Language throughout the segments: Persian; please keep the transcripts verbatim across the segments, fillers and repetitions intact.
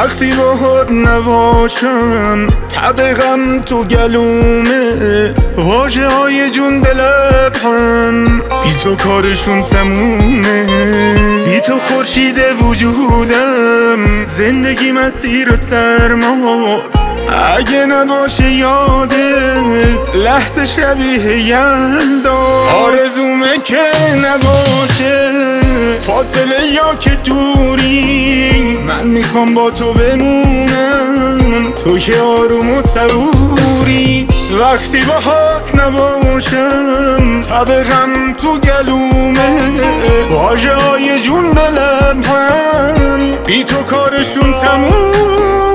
وقتی باهات نباشم تب غم تو گلومه، واژه های جون به لبم بی تو کارشون تمومه. بی تو خورشید وجودم، زندگی مسیر سرماست. اگه نباشه یادت لحظه شبیه یلداست. آرزومه که نباشه فاصله یا که دوری، من میخوام با تو بمونم، تو که آروم و صبوری. وقتی باهات نباشم تب غم تو گلومه، واژه های جون به لبم بی تو کارشون تمومه.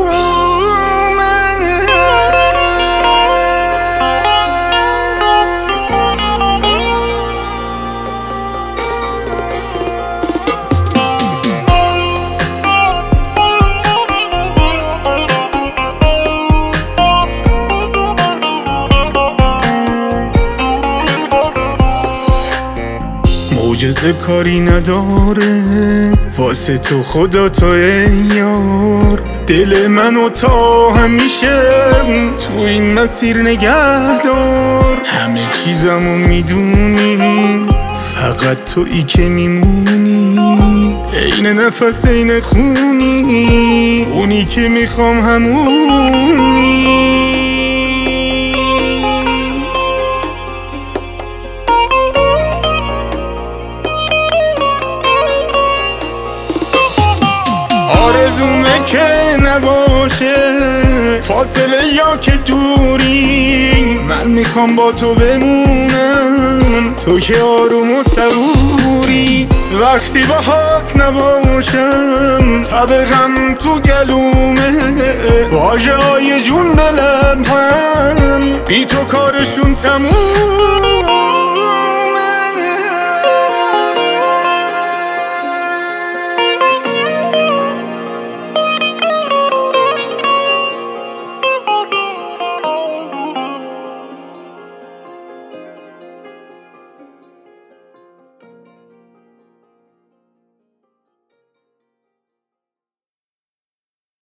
معجزه کاری نداره واسه تو، خدا تو ای یار. دل منو تا همیشه تو این مسیر نگه دار. همه چیزمو میدونی، فقط تویی که میمونی. عین نفس عین خونی، اونی که میخوام همونی. آرزومه که نباشه فاصله یا که دوری، من میخوام با تو بمونم، تو که آروم و صبوری. وقتی باهات نباشم تب غم تو گلومه، واژه های جون به لبم بی تو کارشون تموم.